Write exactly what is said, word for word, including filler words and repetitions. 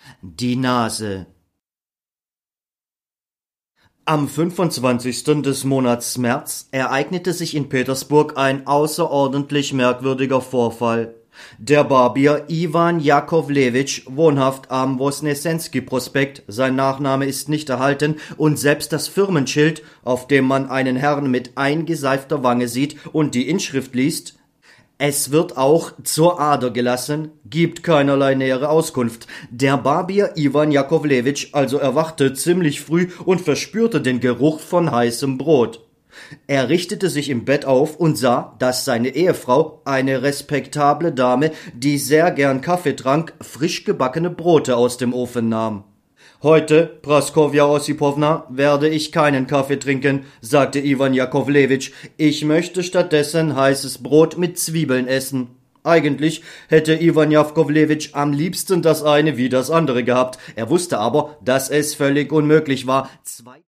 Die Nase. Am fünfundzwanzigsten des Monats März ereignete sich in Petersburg ein außerordentlich merkwürdiger Vorfall. Der Barbier Iwan Jakowlewitsch, wohnhaft am Wosnessenski-Prospekt, sein Nachname ist nicht erhalten, und selbst das Firmenschild, auf dem man einen Herrn mit eingeseifter Wange sieht und die Inschrift liest: Es wird auch zur Ader gelassen, gibt keinerlei nähere Auskunft. Der Barbier Iwan Jakowlewitsch also erwachte ziemlich früh und verspürte den Geruch von heißem Brot. Er richtete sich im Bett auf und sah, dass seine Ehefrau, eine respektable Dame, die sehr gern Kaffee trank, frisch gebackene Brote aus dem Ofen nahm. »Heute, Praskowja Ossipowna, werde ich keinen Kaffee trinken«, sagte Iwan Jakowlewitsch. »Ich möchte stattdessen heißes Brot mit Zwiebeln essen.« Eigentlich hätte Iwan Jakowlewitsch am liebsten das eine wie das andere gehabt. Er wusste aber, dass es völlig unmöglich war, zwei